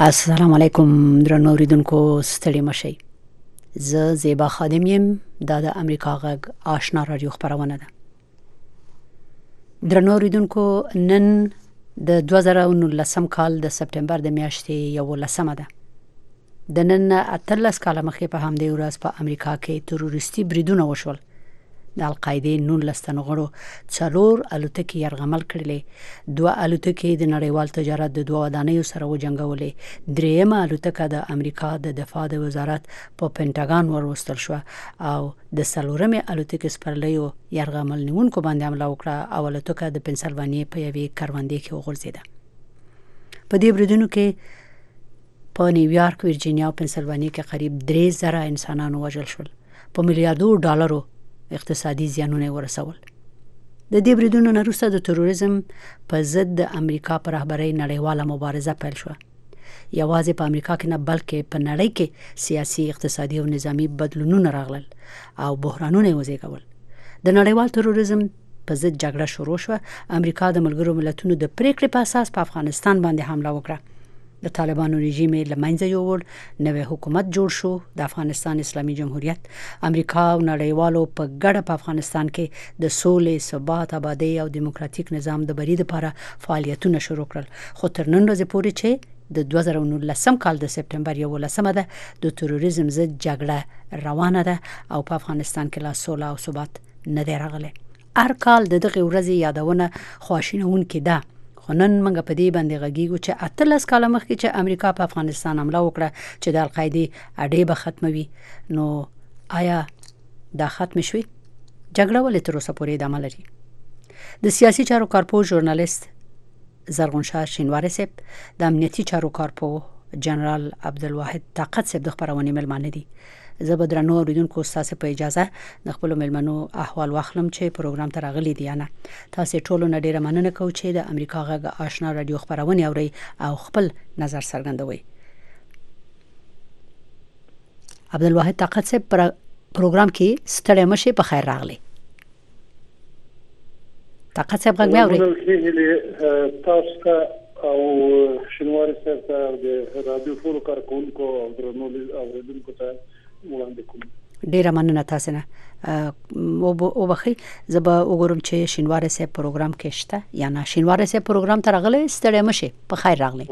السلام علیکم درنو اوریدونکو، ستړي مشئ. زه زیبا خادم یم. دا د امریکا غږ آشنا رادیو خبرونه ده. درنو اوریدونکو، نن د 2019 کال د سپټمبر د میاشتې 11 ده. د نن 13 کال مخې په همدې ورځ په امریکا کې تروریستي بریدونه وشول. د القاعده 19 تنغړو 4 الوتکې يرغمل کړلې. 2 الوتکې د نړیوال تجارت د 2 ودانیو سره وجنګولې. درېمه الوتکه د امریکا د دفاع د وزارت په پینټاګان وروستل شو او د سلورمه الوتکې سپرلیو يرغمل نیونکو باندې حمله وکړه او الوتکه د پنسلوانیا په یوې کروندې کې وغورځیده. په دې بریدونو کې په نیویارک، ورجینیا او پنسلوانیا کې قریب 3000 انسانانو وژل شول. په میلیارډو ډالرو اقتصادي زیانونه ورسول. د دې بریدونو نه وروسته د تروریزم په ضد د امریکا پر رهبرۍ نړیواله مبارزه پیل شوه. یوازې په امریکا کې نه بلکې په نړۍ کې سیاسي، اقتصادي او نظامی بدلونونه راغلل او بحرانونه وزېږول. د نړیوال تروریزم په ضد جګړه شروع شوه. امریکا د ملګرو ملتونو د پریکړې په اساس په افغانستان باندې حمله وکړه. د طالبانو رژیم لمنځه یووړ. نوې حکومت جوړ شو، د افغانستان اسلامي جمهوریت. امریکا او نړیوالو په ګډه په افغانستان کې د سولې، ثبات، آبادی او دیموکراتیک نظام د بری لپاره فعالیتونه شروع کړل. خو تر نن ورځې پورې چې د 2019 کال د سپټمبر 11 ده، د تروریزم ضد جګړه روانه ده او په افغانستان کې لا سوله او ثبات نه دی راغلی. هر کال د دغه ورځې یادونه خواشینونکې ده. خو نن موږ په دې باندې غږیږو چې 13 کال مخکې چې امریکا په افغانستان حمله وکړه چې د القاعده اډې به ختموي، نو آیا دا ختم شوی؟ جګړه ولې تر اوسه پورې ادامه لري؟ د سیاسي چارو کارپو ژورنالیست زرغون شاه شینواری صاحب، د امنیتي چارو کارپو جنرال عبدالواحد طاقت صاحب د خبرونې ملمانه دي. زه به درنو اوریدونکو تاسو په اجازه د خپل ملمنو احوال واخلم چې پروګرام ته راغلي دي. نه تاسو ټولو نه ډیره مننه کوم چې د امریکا غږ آشنا رادیو خبرونه اوري او خپل نظر څرګندوي. عبدالواحد طاقت صاحب پر پروګرام کې ستړي مشه په خیر راغلي. طاقت صاحب غږ مې اوري؟ تاسو او شینواری صاحب ته د رادیو فورو کارکونکو او درنو اوریدونکو ته وړاندې کوم. ډیره مننه تاسو نه. او بخي زه به وګورم چې شینواری صاحب پروګرام کې شته یا نه. شینواری صاحب پروګرام ته راغلی، ستړي مشه په خیر راغلی.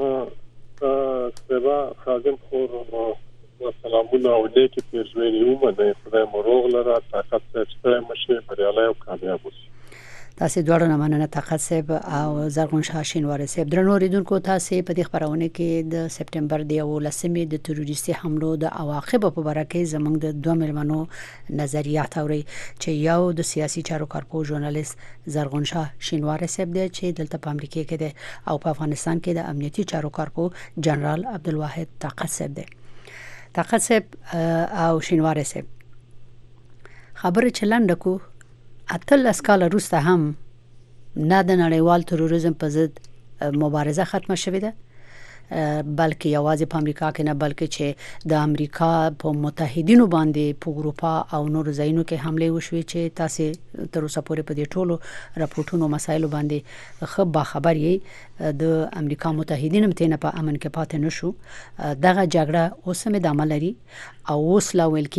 سبا خادم خور و سلامونه او نیکی پیرزوینی اومده. خدای مو روغ لره. طاقت صاحب ستړي مشه، بریالی او کامیاب اوسئ. تاسو دواړو نه مننه طاقت صاحب او زرغون شاه شینواری صاحب. درنو اوریدونکو، تاسو په دې خبرونه کې د سپټمبر د 11 د تروریستي حملو د عواقب په اړه کې زموږ د دوه ملمنو نظریات اوري چې یو د سیاسي چارو کارپو ژورنالیست زرغون شاه شینواری صاحب دی چې دلته په امریکا کې دی او په افغانستان کې د امنیتي چارو کارپو جنرال عبدالواحد طاقت صاحب دی. طاقت صاحب او شینواری صاحب خبره چلند کو 13 کال وروسته هم نه د نړیوال تروریزم په ضد مبارزه ختمه شوې ده، بلکې یوازې په امریکا کې نه بلکې چې د امریکا په متحدینو باندې په اروپا او نور ځایونو کې حمله وشوي چې تاسو تر اوسه پورې په دې ټولو راپورټونو مسایلو باندې خو با خبر یې د امریکا متحدین متنه په امن کې پاتې نشو. دغه جګړه اوس هم ادامه لري او اوس لا ویل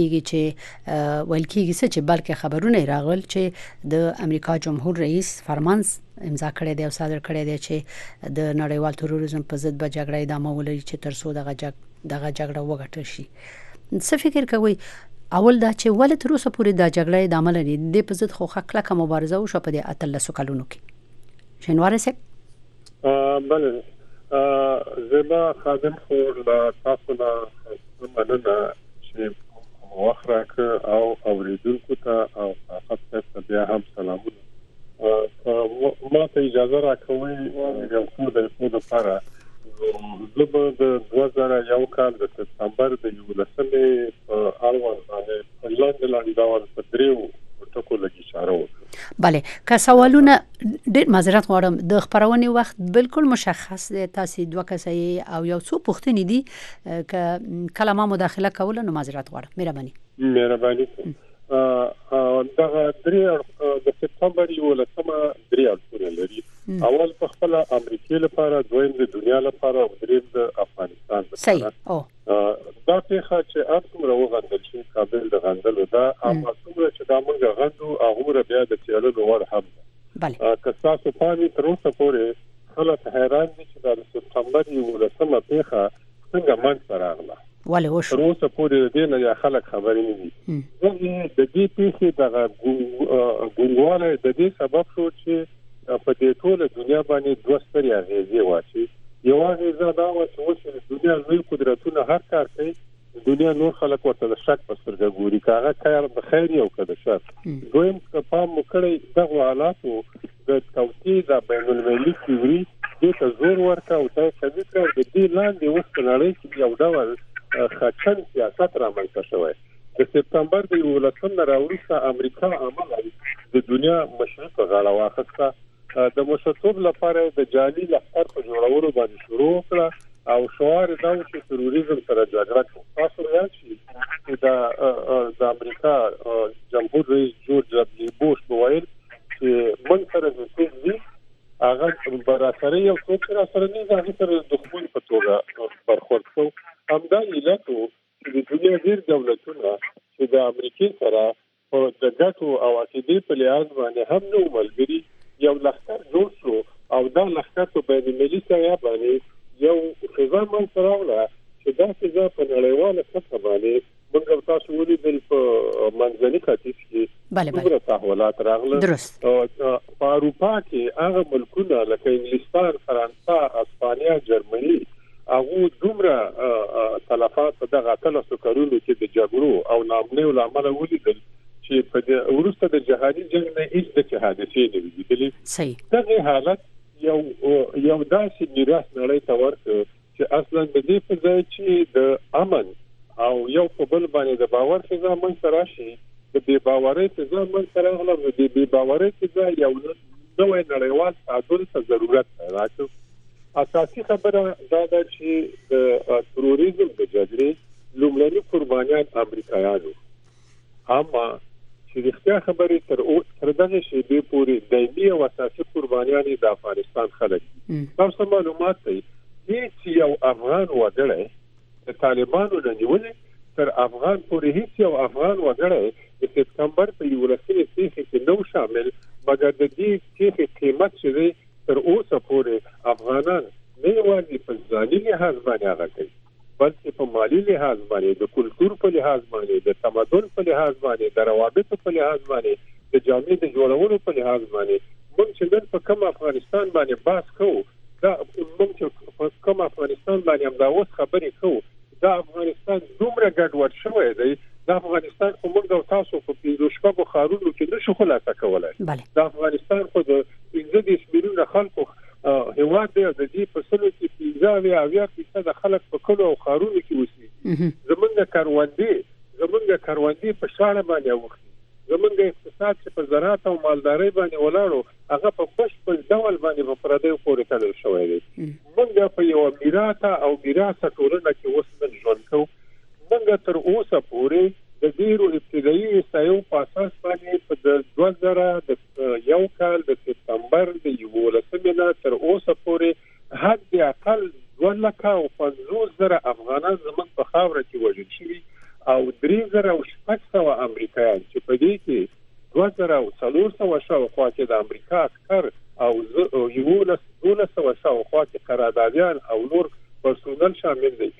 کېږي چې بلکې خبرونه راغل چې د امریکا جمهور رئیس فرمان امضا کړی دی او صادر کړی دی چې د نړیوال تروریزم په ضد به جګړه ادامه ولري چې ترڅو دغه جګړه وګټل شي. څه فکر کوي اول دا چې ولې تر اوسه پورې دا جګړه ادامه لري؟ د په ضد خو کلکه مبارزه وشو په دې 13 کلونو کې. شینواری صاحب بله زما خادم خور لا تاسو نه مننه چې وخت راکړ او اوریدونکو ته او طاقت ته بیا هم سلامونه. ما ته اجازه راکوي یو څه د خپل لپاره زه به د 2001 کال د سپټمبر د 11 په اړه باندې لاندې ډول په دریو ټکو لګی اشاره وکړم. بله، که سوالونه ډېر معذرت غواړم، د خبرونې وخت بالکل مشخص دی. تاسو دوه کسې او یو څو پوښتنې دي که کله ما مداخله کوله نو معذرت غواړم. مهرباني دغه درې د سپټمبر 11 درې اړخونه لري. اول په خپل امریکای لپاره، دویم د دنیا لپاره او دریم د افغانستان افغانستان صحیح او دا پیښه چې اتمره وغندل شي قابل د غندلو دا اما څومره چې دا موږ غندو هغه بیا د چیرلو ور هم بله که تاسو پامي تر اوسه پورې خلک حیران دي چې د سپتمبر 11مه پیښه څنګه منځ راغله ولې وشو تر اوسه پورې د دې نه خلک خبرې نه دي د دې پیښې د ګونګواله د دې سبب شو چې په دې ټوله دنیا باندې دوه ستري اغیزې واچي یو اغیزه دا و چې اوس د دنیا لوی قدرتونه هر کار کوي دنیا نور خلک ورته د شک په سترګه ګوري کاغه کار د خیر یو کده شر دویم کپام مکړی دغه حالاتو د توطئې د بین المللي تیوري د زور ورکا او د کډیټر د دې لاندې وسنړې چې یو ډول خاطن سیاست رامنځته شوی د سپتمبر د 11 راوړسته امریکا عمل د دنیا مشرق غاړه واخسته د مشرتوب لپاره د جالي لښکر په جوړولو باندې شروع کړه او شعار دا و چې تروریزم سره جګړه کوي تاسو راځي چې د امریکا جمهور رئیس جورج دبلیو بوش وویل چې موږ سره د سیاسي هغه برابرۍ او څوک سره نه ځي سره د دښمن په توګه برخورد کوي همدا علت چې د دنیا ډیر دولتونه چې د امریکا سره په د ګټو او عقیدې په لحاظ باندې هم نو ملګري یو لښکر جوړ شو او دا لښکر په بین المللي سطح باندې یو فضا منځته راوړه چې دا فضا په نړیواله سطح باندې موږ تاسو ولیدل په منځني ختیځ کې څومره تحولات راغله په اروپا کې هغه ملکونه لکه انګلستان، فرانسه، اسپانیا، جرمني هغه دومره تلفات په دغه اتلسو کلونو کې د جګړو او نامنیو لامل ولیدل چې په ورسته د جهادي جنگ نه هیڅ د حادثې نه ویلي صحیح دغه حالت یو داسې میراث نړۍ ته ورکړ چې اصلا د دې په ځای چې د امن او یو په بل باندې د باور فضا منځته راشي د بې باورۍ فضا منځته راغله د بې باورۍ فضا یو نوی نړیوال تعادل ته ضرورت راځي اساسي خبره دا ده چې د تروریزم د جګړې لومړني قربانیان امریکایانو اما چې رښتیا خبرې تر دغه شی به پوری دایمي او اساسي قربانیان د افغانستان خلک تاسو معلومات دی چې یو افغان وګړی د طالبانو نه نیولې تر افغان پورې هیڅ یو افغان وګړی د سپتمبر په 11 کې نو شامل مګر د دې کې قیمت چې تر اوسه پورې افغانان نه وایي په ځاني لحاظ باندې هغه کوي بلکې په مالی لحاظ باندې د کلتور په لحاظ باندې د تمدن په لحاظ باندې د روابطو په لحاظ باندې د جامعې د جوړولو په لحاظ باندې موږ چې نن په کوم افغانستان باندې بحث کوو دا موږ چې په کوم افغانستان باندې هم دا اوس خبرې کوو دا افغانستان دومره ګډوډ شوی دی دا افغانستان خو موږ او تاسو په پیژو شپږو خارونو کې نشو خلاصه کولای دا افغانستان خو د 15 میلیونه خلکو هیواد دی د دې په سلو کې 15% د خلک په کلو او خارونو کې اوسي زمونږ کاروندې په شاړه باندې وخت زمونږ اقتصاد چې په زراعت او مالدارۍ باندې ولاړو هغه په بشپړ ډول باندې په پردیو پورې تړل شوی دی موږ په یو میراثه ټولنه کې اوس ژوند کوو موږ تر اوسه پورې د ډیرو ابتدایي استایو په اساس باندې په 2001 کال د سپتمبر د 11 تر اوسه پورې حد اقل 250,000 افغانان زموږ په خاوره کې وژل شوي او 3,600 امریکایان چې په دې کې 2,400 شاوخوا کې د امریکا عسکر او 1,200 شاوخوا کې قراردادیان او نور پرسونل شامل دي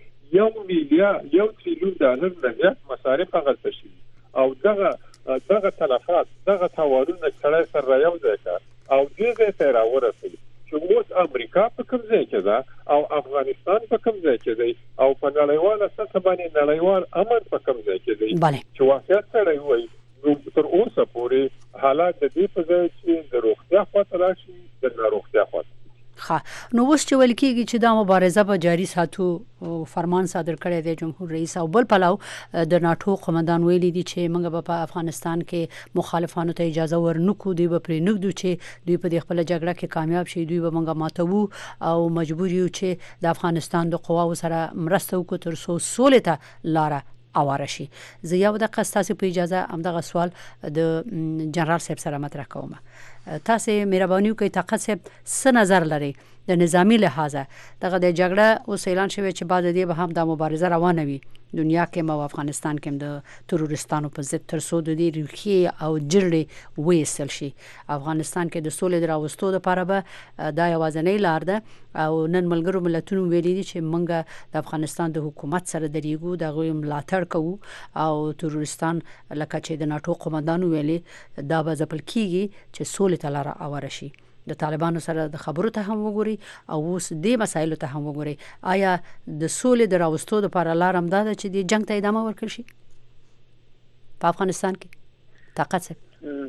$1 تریلیون نه زیات مصارف غلطه شي او دغه تلفات دغه تاوانونه سره سره یو ځای او دغه ته راورسېږي چې اوس امریکا په کوم ځای کې ده او افغانستان په کوم ځای کې دی او په نړیواله سطح باندې نړیوال امن په کوم ځای کې دی چې واقعیت سره وایي نو تر اوسه پورې حالات د دې په ځای چې د روغتیا خاطر راشي د ناروغتیا خاطر نو اوس چې ول کېږي چې دا مبارزه به جاری ساتو فرمان صادر کړی دی جمهور رئیس او بل پلاو د ناتو قومندان ویلي دي چې موږ په افغانستان کې مخالفانو ته اجازه ورنکو دی به پرې نګدو چې دوی په خپل جګړه کې کامیاب شي دوی به موږ ماتو او مجبور یو چې د افغانستان د قواو سره مرسته وکړو تر څو سولې ته لاره اواره شي. زه یو د قصاص په اجازه همدغه سوال د جنرال صاحب سره مطرح کوم. تاسو مهرباني وکړئ طاقت صاحب څه نظر لري د نظامی لحاظه دغه د جګړه اوس اعلان شوی چې بعد دې به هم د مبارزه روانه وي دنیا کې او افغانستان کې د تروریستانو په ضد تر څو د دې ریښې او جړې وېسل شي. افغانستان کې د سولې دراوستو لپاره به دا یوازینۍ لار ده او نن ملګرو ملتونو ویلي دي چې موږ د افغانستان د حکومت سره درېږو د غوي ملاتړ کوو او تروریستان لکه چې د ناتو قومندانو ویلي دا به ځپل کیږي چې سولې ته لار اوره شي. د طالبانو سره د خبرو ته هم وګوري او اوس د مسایلو ته هم وګوري. آیا د سولې د راوستو لپاره لار هم ده چې د جنگ ته ادامه ورکړي شي په افغانستان کې؟ طاقت څه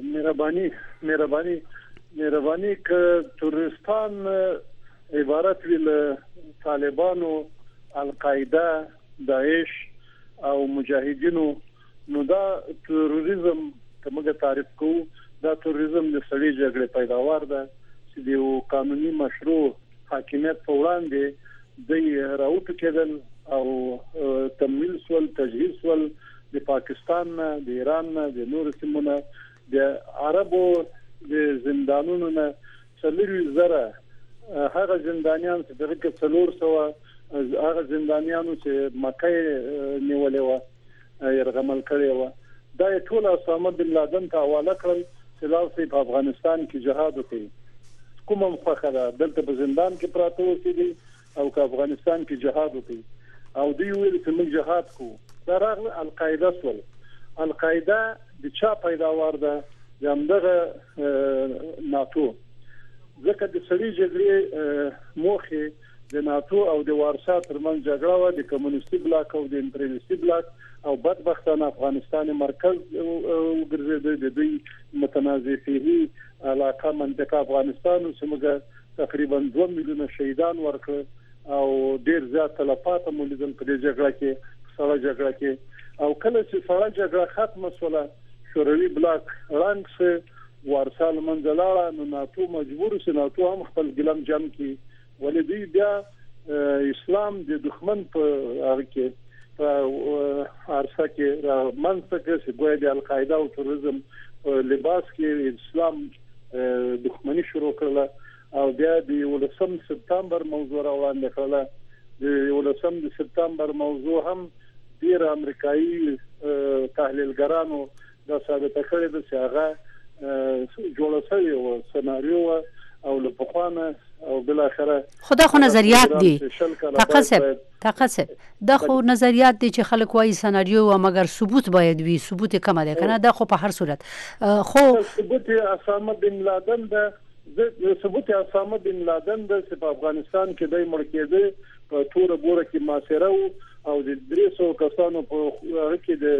مهرباني ک تروریستان عبارت ویل طالبانو، القاعده، داعش او مجاهدینو، نو دا تروریزم که موږ تعریف کوو دا تروریزم د سړي جګړې پیداوار ده چې د قانوني مشروع حاکمیت په وړاندې د راوټ کېدل او تمویل سول، تجهیز سول د پاکستان نه، د ایران نه، د نور سیمونو، د عربو د زندانونو نه 4,000 هغه زندانیان چې دغه 400 هغه زندانیانو چې مکه نیولې و يرغمل کړی و دا ټول اسامه بن لادن ته حواله کړل چې لاوسي په افغانستان کې جهاد وکړي. کومه مخخره دلته په زندان کې پراته وسیدي او په افغانستان کې جهاد وکړي او دوی ویل چې موږ جهاد کوو. دا راغله القاعده سول. القاعده د چا پیداوار ده؟ دغه ناتو. ځکه د سړي جګړې موخه د ناتو او د وارسا ترمنځ جګړه و، د کمونیستي بلاک او د امپریالیستي بلاک او بدبختانه افغانستان مرکز وګرځیدل. د دوی متنازع فيه علاقه منطقه افغانستان چې موږ تقریبا 2 میلیونه شهیدان ورکړ او ډیر زیات تلفات هم ولیدل په دې جګړه کې، سړه جګړه کې. او کله چې سړه جګړه ختمه شوه شوروي بلاک رنګ سه وارسال منځلاړه، نو ناتو مجبور شو ناتو هم خپل ګلم جمع کی ولې دوی بیا اسلام د دښمن په هغه کې ارسه کې منځ کې چې ګویا د القاعده او تروریزم لباس کې اسلام دښمنی شروع کړله او بیا د 19 سپتمبر موضوع روان کړله. د 19 سپتمبر موضوع هم ډیر امریکایي تحلیلګرانو دا ثابت کړی دی چې هغه جوړ شوی و سناریو او لپخوانه او بل اخره خدا خو نظریات دي. تقصد دا خو نظریات دي چې خلک وایي سناریو و مگر ثبوت باید وي. ثبوت کم ده کنه دا خو په هر صورت خو ثبوت اسامه بن لادن ده ثبوت اسامه بن لادن ده چې په افغانستان کې دای مړ کېده په تور بوره کې ماسره او د 300 کسانو په هغه کې د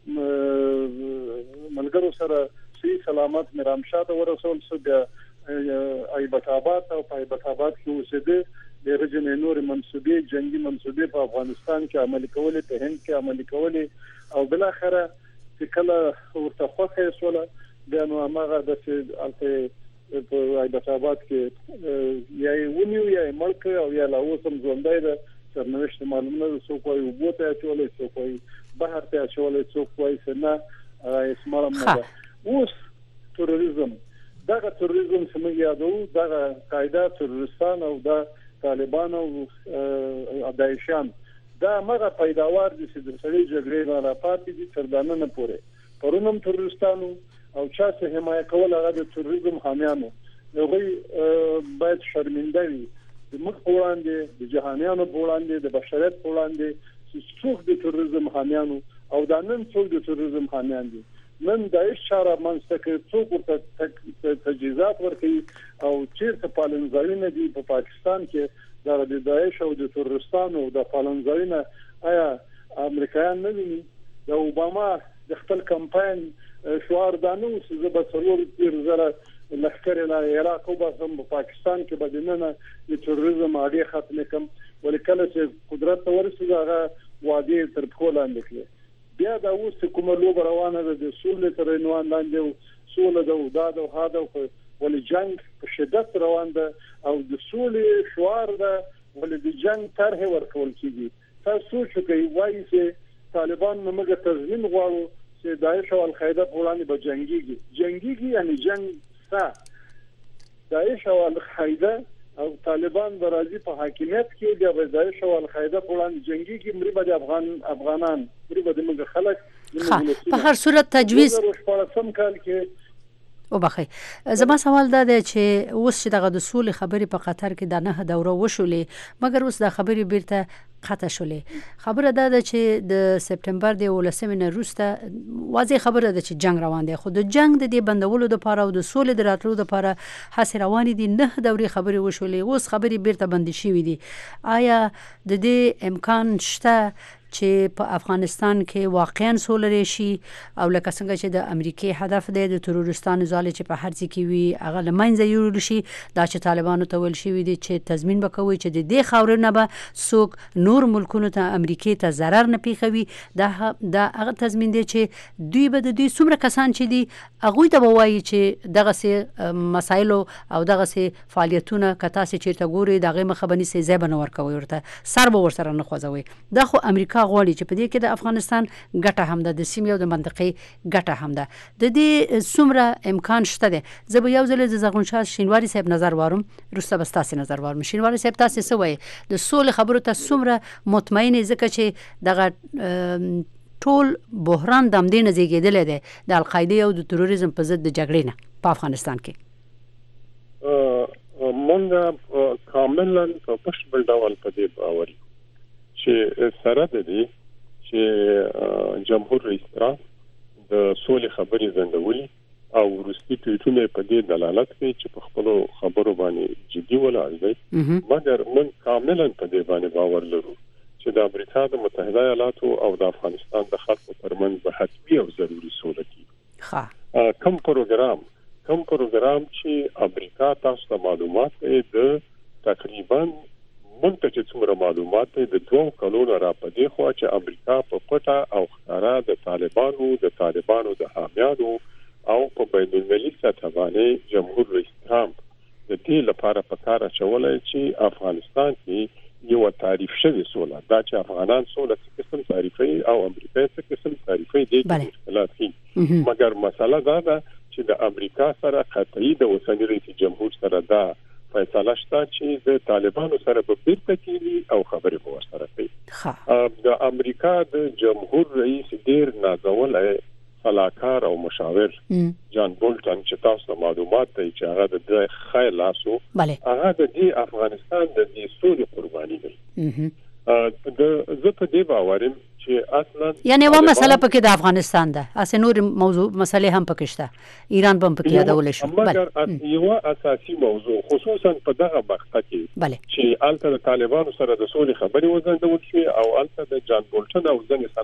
ملګرو سره سي سلامت میرامشاه ته ورسول شو. د ایبک آباد او په ایبک آباد کې اوسېده د رجن نور منسوبې جنگي منسوبې په افغانستان کې عملي کولې، په هند کې عملي کولې او بل اخره چې کله ورته خوښه شوله بیا نو هغه د په ایبک آباد کې یا ونیو یا ملک او یا لاوسم ژوندۍ ده سرنوشت معلومه ده. څوک وایي وبوته اچولې، څوک وایي بهر ته اچولې، څوک وایي سنا اسمار نه ده. اوس تروریزم دغه تروریزم چې موږ یادو دغه قاعده تروریستان او د طالبان او داعشان دا مغه پیداوار دي چې د سړي جګړې نه پاتې دي تر دانه پورې. پرونم تروریستانو او چا چې حمایت کول هغه د تروریزم حامیانو هغه باید شرمنده وي د مخ وړاندې د جهانیانو وړاندې د بشریت وړاندې چې څوک د تروریزم حامیانو او د نن څوک د تروریزم حامیان دي. نن داعش چاره منځته څوک ورته تجهیزات ورکوي او چیرته پالنځایونه دي په پاکستان کې د داعش او د تروریستانو د پالنځایونه آیا امریکایان نه ویني؟ د اوباما د خپل کمپاین شعار دانو چې زه به څلور زره لښکر نه عراق او په پاکستان کې بدننه د تروریزم اړې ختم کم ولیکل چې قدرت ته ورسېږي هغه وعده تر خپل لاندې کړي. بیا دا اوس کومه لوب روانه ده د سولې تر عنوان لاندې سولې د وداد او هاده ولې جنگ په شدت روان ده او د سولې شعار ده ولې د جنگ طرح ورکول کیږي. تاسو سوچ کوئ وایي چې طالبان موږ تضمین غواړو چې داعش او القاعده په وړاندې به جنگيږي یعنی جنگ سا داعش او القاعده او طالبان د راځي په حاکمیت کې د داعش او القاعده په وړاندې جنگي کې مری به افغانان مری به موږ خلک په هر صورت تجویز کال کې او بخي زما سوال دا دی چې اوس چې دغه د سولې خبرې په قطر کې د نه دوره وشولې مګر اوس د خبرې بیرته قطع شولې خبره دا ده چې د سپتمبر د 18 نه وروسته واضح خبره ده چې جنگ روان دی خو د جنگ د دې بندولو لپاره او د سولې د راتلو لپاره هڅې روانې دي نه دورې خبرې وشولې اوس خبرې بیرته بند شي دي آیا د دې امکان شته چې په افغانستان کې واقعا سولې شي او لکه څنګه چې د امریکای هدف دی د تروریستانو ځاله چې په هر ځای کې وي هغه لمنځه یوړل شي دا چې طالبانو ته ویل شي دي چې تضمین وکوي چې د دې خاورې نه به څوک نور ملکونو ته امریکای ته ضرر نه پیښوي دا هغه تضمین دی چې دوی به د دوی څومره کسان چې دي هغه ته وایي چې دغه سه مسایل او دغه سه فعالیتونه کتا سه چیرته ګوري دغه مخبني سه زبن ورکوي ورته سر به ورسره نه خوځوي دا خو امریکا غواړي چې په دې کې د افغانستان ګټه هم ده د سیمې او د منطقې ګټه هم ده د دې څومره امکان شته ده زه به یو ځل د زغون شاه شینواری صاحب نظر وارم روسته بستاسي نظر وارم شینواری صاحب تاسو څه وایي د سولې خبرو ته څومره مطمئن ځکه چې دغه ټول بحران د امدین زیږیدل دي د القاعده او د تروریزم په ضد د جګړې نه په افغانستان کې مونږ کاملا په بشپړ ډول په دې باور چې سره د دې چې جمهور رئیس ترامپ د سولې خبرې زندولي او روسي ټویټونه په دې دلالت کوي چې په خپل خبرو باندې جدي ولاړ دي مګر موږ کاملا په دې باندې باور لرو چې د امریکا د متحده ایالاتو او د افغانستان د خلکو ترمنځ به حتمي او ضروري سوله کیږي کوم پروګرام چې امریکا تاسو ته معلومات د تقریبا مونږ چې څومره معلومات د 2 کلونو را پدې خو چې امریکا په پټه او ښکارا د طالبانو د حامیانو او په بین المللي سطح باندې جمهور رئیس ترامپ د دې لپاره پکاره چولای چې افغانستان کې یو تعریف شوی سوله دا چې افغانان سوله څه قسم تعریفي او امریکا څه قسم تعریفي دي مشکلات دي مګر مسله دا ده چې د امریکا سره قطعي د اوسنی رئیس جمهور سره دا فیصله شته چې د طالبانو سره به بیرته کیږي او خبرې به ورسره کوي د امریکا د جمهور رئیس ډیر نازولای صلاحکار او مشاور جان بولټن چې تاسو معلومات ته چې هغه د خیر لاسو هغه د افغانستان د دې سولې قرباني دی د زه په دې باورم چې اصلا یعنی و مسله پکې د افغانستان ده اسه نور موضوع مسلې هم پکې شته ایران هم پکې یادول شو مګر یو اساسي موضوع خصوصا په دغه وخت کې چې الته د طالبانو سره د سولې خبرې وزندول شي او الته د جان بولټن او ځینې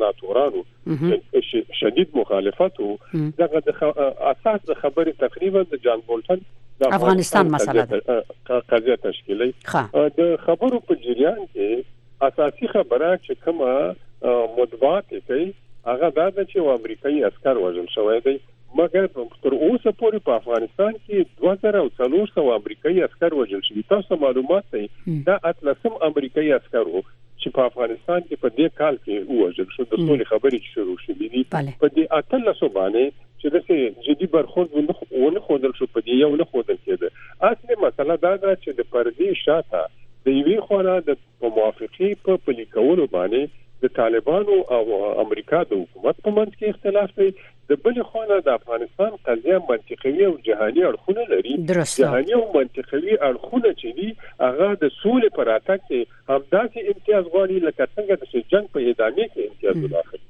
سناتورانو شدید مخالفت دغه اساس د خبرې تقریبا د جان بولټن د افغانستان مسله ده قضیه تشکیلي د خبرو په جریان کې اساسي خبره چې کومه مطبوعات کوي هغه دا ده چې امریکایي عسكر وژل شوی دی مګر تر اوسه پورې په افغانستان کې 2400 امریکایي عسكر وژل شوي تاسو معلومات دی دا اتلسم امریکایي عسكر چې په افغانستان کې په دې کال کې وژل شو د سولې خبرې شروع شوې دي په دې اتلسو باندې چې د جدي برخورد ونه خودل شو په دې یو نه خودل کېده اصلي مسله دا ده چې د پردي شاته د یوې خوا د موافقي په پلي کولو باندې د طالبانو او امریکا د حکومت په منځ کې اختلاف دی د بل خوا د افغانستان قضیه منطقي او جهاني اړخونه لري جهاني او منطقي اړخونه چې دي هغه د سولې پر اتاک کې همداسې امتیاز غواړي لکه څنګه د جنگ په ادامه کې امتیاز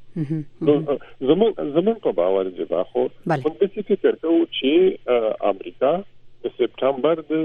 ولري زمون په باور دی خو موږ د فکر کوو چې امریکا د سپتمبر د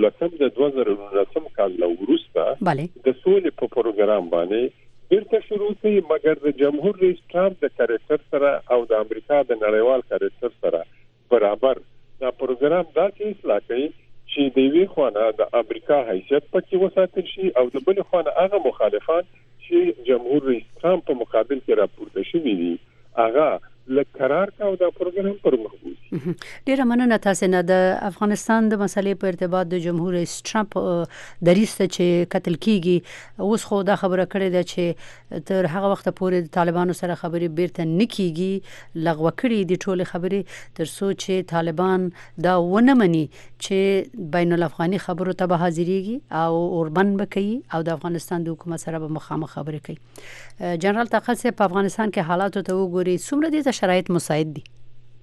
2019 کال وروسته د سولې په پروګرام باندې بیرته شروع کړي مګر د جمهور رئیس ترامپ د کریکټر سره او د امریکا د نړیوال کریکټر سره برابر دا پروګرام داسې اصلاح کوي چې د یوې خوا د امریکا حیثیت پکې وساتل شي او د بل خوا هغه مخالفان چې جمهور رئیس ترامپ په مقابل کې راپورته شوي دي هغه لکه قرار کا او دا پروګرام پر مخ ډیره مننه تاسو نه. د افغانستان د مسلې په ارتباط د جمهور رئیس ټرمپ دریسته چې قتل کیږي اوس خو دا خبره کړې ده چې تر هغه وخت پورې د طالبانو سره خبرې بیرته نکېږي، لغوه کړي د ټوله خبرې تر څو چې طالبان دا ونه مني چې بین الافغاني خبرو ته به حاضرېږي او اوربند بکړي او د افغانستان د حکومت سره به مخامخ خبرې کوي. جنرال طاقت صاحب په افغانستان کې حالات ته وګوري، څومره دي ته شرایط مساعد دي؟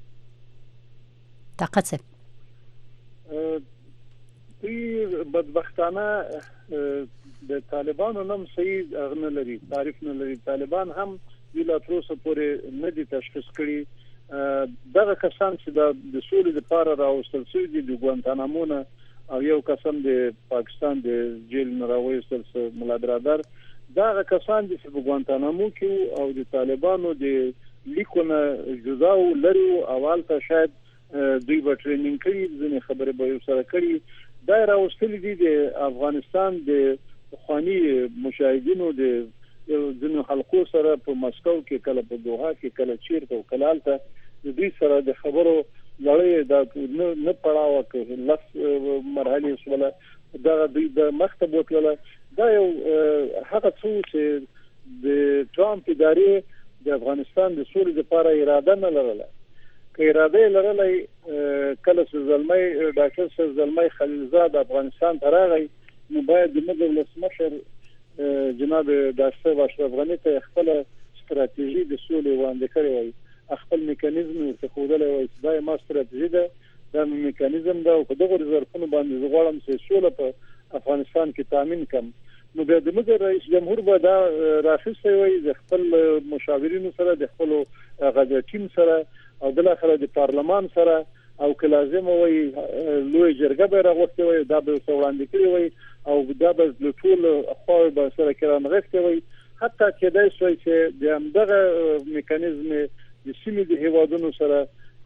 طاقت صاحب بدبختانه د طالبانو نوم صحیح اغنه لري، تعریف نه لري. طالبان هم د تروسه پورې نه دي تشخیص کړي. دغه کسان چې د سولې لپاره راوستل شوي دي د ګوانتانامو نه، او یو قسم د پاکستان د جیل نه راوستل شوی ملا برادر، دغه کسان چې په ګوانتانامو کې او د طالبانو د لیکونه جدا لري اول ته شاید دوی به ټریننګ کوي، ځینې خبرې به یو سره کړي. دا راوستلي دي د افغانستان د پخواني مشاهدینو د ځینو حلقو سره په مسکو کې، کله په دوحه کې، کله چیرته او کله هلته د دوی سره د خبرو لړۍ دا نه پړاوه کوي. لس مرحلې وسوله دا دوی د مکتب وکړه. دا یو هغه څه چې د ټرمپ ادارې د افغانستان د سولې لپاره اراده نه لرله. که اراده لرلای کله چې زلمی ډاکټر صاحب زلمی خلیلزاد افغانستان ته راغی، نو باید د ملت ولسمشر جناب ډاکټر اشرف غنی ته خپل ستراتیژي د سولې وړاندې کړې وای، خپل میکانیزم ورته ښودلی وای چې دا ما ستراتیژي ده، دا میکانیزم ده، او په دغه ظرفونو باندې زه غواړم چې سوله په افغانستان کې تامین کړم. نو بیا د موږ رئیس جمهور به دا راخیستی وای د خپل مشاورینو سره، د خپل غږ ټیم سره، او بل اخر د پارلمان سره، او که لازم وای لوی جرګه به راغوښتي وای، دا به وړاندې کړی وای، او دا به د ټول خو به سره کړه غوښتي وای. حتی کېدای شي چې د همدغه میکانیزم د سیمې د هیوادونو سره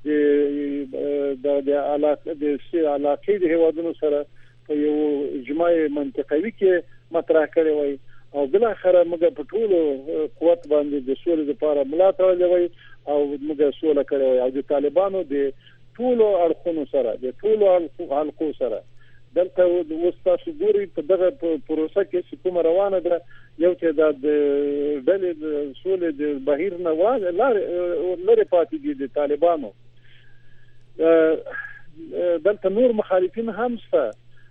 د علاقې د هیوادونو سره په یو اجماع منطقوي کې مطرح کړی وای، او بل اخر موږ په ټول قوت باندې د سولې لپاره ملاتړ لوي، او موږ سوله کړی وای. او د طالبانو د ټول اړخونو سره، د ټول حلقو سره دلته اوس تاسو ګورئ په دغه پروسه کې چې کومه روانه ده، یو چې د ډلې د سولې د بهیر نه لرې پاتې دي د طالبانو. دلته نور مخالفین هم شته،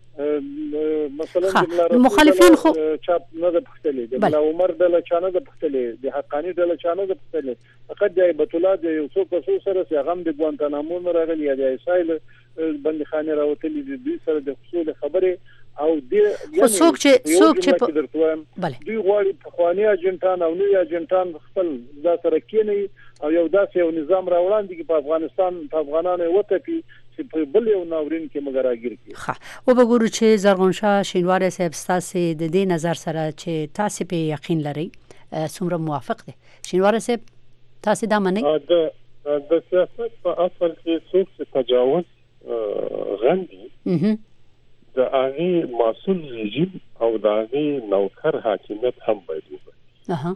مثلا مخالفین خو چاپ نه ده پختلې، د ملا عمر ډله چا نه ده پختلې، د حقانی ډله چا نه ده پختلې، فقط د هیبت الله د یو څو کسو سره چې هغه د ګوانتانامو نه راغلي یا د اسرائیل بندخانه راوتلي دي، دوی سره د حصول خبره او د څوک چې دوی غواړي پخوانی اجنټان او نوی اجنټان خپل دا سره کېني او یو داسې یو نظام راوړاندې کې په افغانستان په افغانانو وټپي چې په بل یو ناورین کې مګراګیر کی. او وګورو چې زرغون شاه شینواری صاحب تاسو د دې نظر سره چې تاسو په یقین لري څومره موافق دي؟ شینواری صاحب تاسو دا منئ؟ د سیاست په اصل کې څوک چې تجاوز غندي د هغه مسؤل رژیم او د هغه نوکر حاکمیت هم باید وي.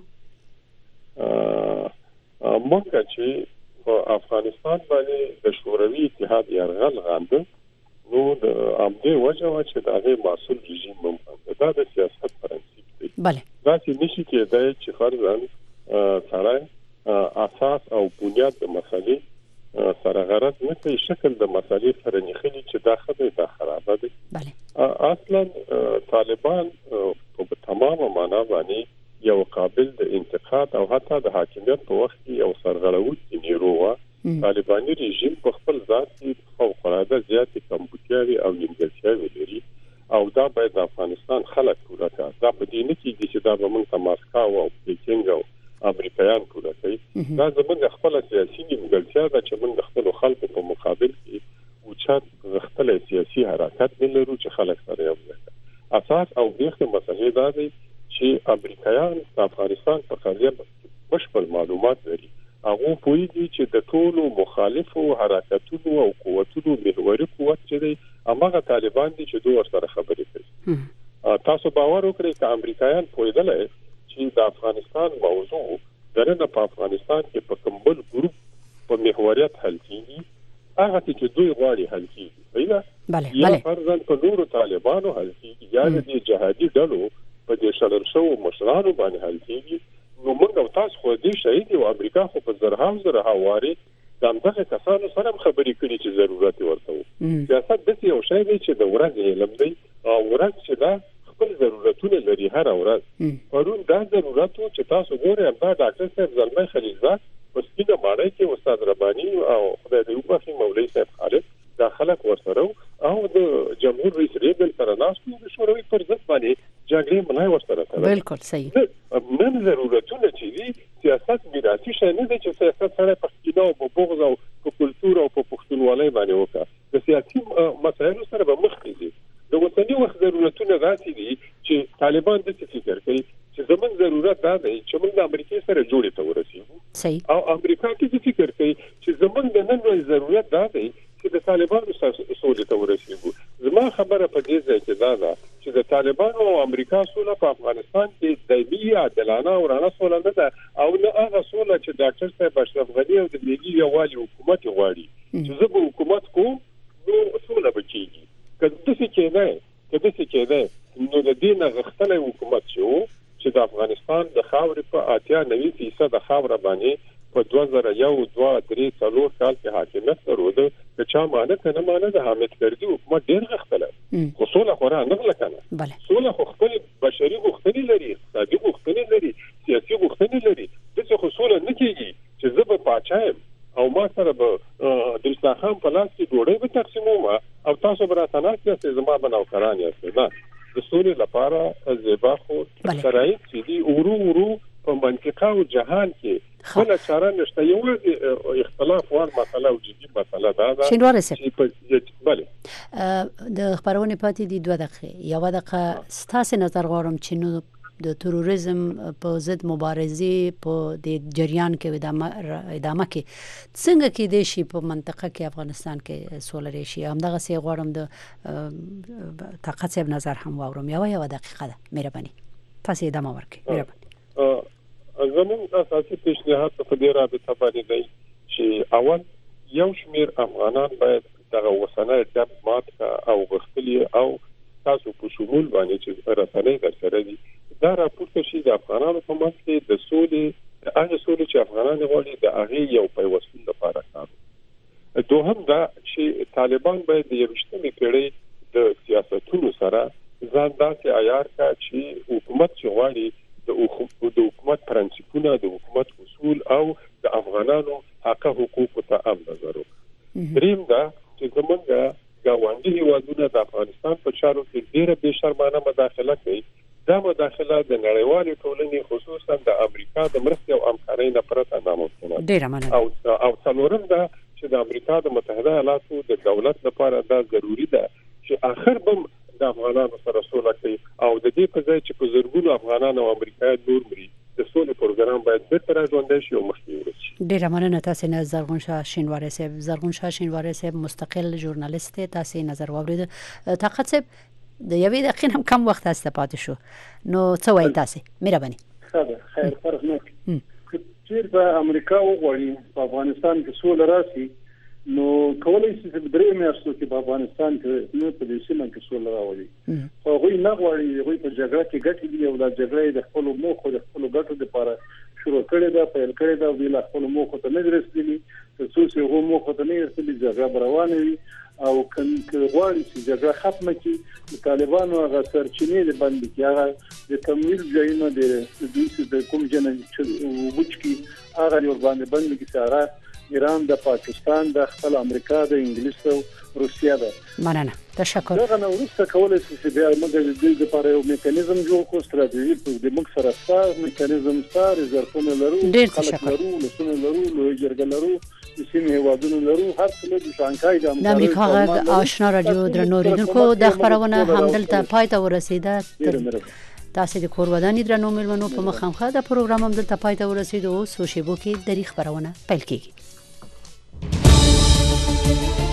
مونږ چې په افغانستان باندې د شوروي اتحاد یرغل غانده، نو د امدې وجه وا چې د هغه مسؤل رژیم هم دا د سیاست پرنسيپ دی. بله دا چې نشي کېدای چې فرضاً سره اساس او بنیاد د مسلې سره غرض نه کوي، شکل د مسلې سره نخلي چې دا خدای دا خرابه دي. اصلا طالبان په تمامه معنا باندې یو قابل د انتقاد او حتی د حاکمیت په وخت کې یو سرغړونکي نیرو و. طالباني رژیم په خپل ذات کې فوق العاده زیاتې کمبودیاوي او نیمګړتیاوي لري، او دا باید د افغانستان خلک پوره کړي. دا په دې نه کېږي چې دا به موږ ته ماسکو او پیکینګ او امریکایان پوره کوي. دا زموږ خپل سیاسي نیمګړتیا ده چې موږ خپل خلکو په مقابل کې اوچت غختل سیاسي حرکت نه لرو چې خلک سره یو ځای. اساس او بیخ مسله دا دی چې امریکایان د افغانستان په قضیه بشپړ معلومات لري. هغه پوهیږي چې د ټولو مخالفو حرکتونو او قوتونو محوري قوت چې دی هغه طالبان دي چې دوی سره خبرې کوي. تاسو باور وکړئ چې امریکایان پوهیدل چې د افغانستان موضوع درنه په افغانستان کې په کومبل ګروپ په محوریت حل کیږي، هغه چې دوی غواړي حل کیږي پیدا بله فرضاً په نورو طالبانو حل کیږي یا د جهادي ډلو په دې شړل شو مشرانو باندې حل کیږي نو موږ او تاسو خو دې شهید او امریکا خو په زرهاو واري دغه کسانو سره خبرې کړي چې ضرورت ورته وي سیاست د یو شی دی چې د ورځې علم دی او ورځ چې دا خپل ضرورتونه لري هر ورځ پرون دا ضرورت چې تاسو ګورئ دا ډاکټر صاحب زلمه خلیلزاد په سپینه ماڼۍ کې استاد رباني او خدای دې وبخښي مولوي صاحب خالد دا خلک ورسره او د جمهور رئیس ریبل سره ناستو د شوروي پر ضد باندې جګړې ملای ورسره سره بالکل صحیح نن ضرورتونه چې دي سیاست میراثي شي نه دي چې سیاست سره په کینه او په بغض او په کلتور او په پښتونولۍ باندې وکړه د سیاسي مسایلو سره به مخ کیږي د وطني وخت ضرورتونه راځي دي چې طالبان د فکر کوي چې زموږ ضرورت دا دی چې موږ د امریکای سره جوړې ته ورسیږو صحیح او امریکا کې فکر کوي چې زموږ د نن ورځې ضرورت دا دی چې د طالبانو سره سولې ته ورسیږو زما خبره په دې ځای کې دا ده چې د طالبانو او امریکا سوله په افغانستان کې دایمي عادلانه او رڼا سوله نه ده او نه هغه سوله چې ډاکټر صاحب اشرف غنی او د ملي یووالي حکومت غواړي چې زه به حکومت کوم نو سوله به کېږي کله څه کېده نو د دې نه غختلې حکومت چې د افغانستان د خاورې په 80-90% خاور باندې په 2001 2 3 4 کال کې حاکمیت درلوده چې چا مانه نه مانه د حامد کردي حکومت ډېر غختله خو سوله خورا نه غلکنه بله سوله خو خپل بشري غوښتنې لري اقتصادي غوښتنې لري سیاسي غوښتنې لري د څه خو سوله نه کېږي چې زه به پاچایم او ما سره به د اسلام په لاس کې ډوډۍ به تقسیموم او تاسو به راته ناست زما به نوکران یاست نه د سولې لپاره زیبا خو شرایط چې دي ورو په منطقه او جهان کې بل چاره نشته یو اختلاف وال مسله او جدي مسله ده شینوار صاحب بله د خبرونه پاتې دي 2 دقیقې یو دقیقه ستاسو نظر غواړم چې نو د تروریزم په ضد مبارزه په د جریان کې ادامه کې څنګه کې د شي په منطقه کې افغانستان کې سولر شي همدغه سي غواړم د طاقت صاحب نظر هم واورم یو دقیقه ده مهرباني تاسو ادامه ورکړئ مهرباني زموږ اساسي پیشنهاد په دې رابطه باندې دی چې اول یو شمیر افغانان باید دغه وسنه د مات او غختلی او تاسو په شمول باندې چې رسنۍ در سره دي دا راپورته شي د افغانانو په منځ کې د سولې هغه سولې چې افغانان غواړي د هغه یو پیوستون لپاره کار دوهم دا چې طالبان باید د 21مې پیړۍ د سیاستونو سره ځان داسې عیار کا چې حکومت چې غواړي د حکومت پرنسپونه د حکومت اصول او د افغانانو حق حقوق ته عام نظر وکړي دریم دا چې زمونږ ګاونډي هیوادونه د افغانستان په چارو کې ډېره بې شرمانه مداخله کوي دا مداخله د نړیوالې ټولنې خصوصا د امریکا د مرستې او همکارۍ نه پرته ناممکنه ډېره مننه او څلورم دا چې د امریکا د متحده ایالاتو د دولت لپاره دا ضروری ده چې اخر بم د افغانانو سره سوله کوي او د دې په ځای چې په زرګونو افغانان او امریکایان نور مري د سولې پروګرام باید بیرته راځوندل شي او مخکې ورسي ډیره مننه تاسو نه زرغون شاه شینواری صاحب زرغون شاه شینواری صاحب مستقل ژورنالیست تاسو نظر واورید طاقت صاحب د یوې دقیقې هم کم وخت است پاتې شو نو څه وایي تاسو مهرباني خیر فرق نه چې په امریکا وغواړي په افغانستان کې سوله راشي نو کولای شي چې درې میاشتو کې په افغانستان کې نو په دې سیمه کې سوله راوړي خو هغوی نه غواړي هغوی په جګړه کې ګټې دي او دا جګړه د خپل موخو د خپل ګټو لپاره شروع کړې ده پیل کړې ده او د خپل موخو ته نه رسېدلي چې هغه موخو ته نه رسېدلي جګړه روانه وي او کله غواړي چې جګړه ختمه کړي د طالبانو هغه سرچینې د باندې کې هغه د تمویل ځایونه د دوی د کوم جنن چې وچکی هغه ور باندې کې سره ایران د پاکستان د خپل امریکا د انګلیس او روسیا ده مننه تشکر دا نو ورسته کولای شي چې بیا موږ د دې لپاره یو میکانیزم جوړ کړو ستراتیژي په دې موږ سره ستاسو میکانیزم ستاسو ريزرفونه لرو ډېر تشکر لسونه لرو لوی جرګه لرو د سیمې هوادونو لرو هر څه د شانګهای د امریکا غږ آشنا رادیو درنو ریدونکو د خبرونه همدلته پای ته ورسیده تاسو د کور ودانې درنو ملمنو په مخامخه د پروګرام هم دلته پای ته ورسیدو سو شیبو کې د خبرونه پیل کیږي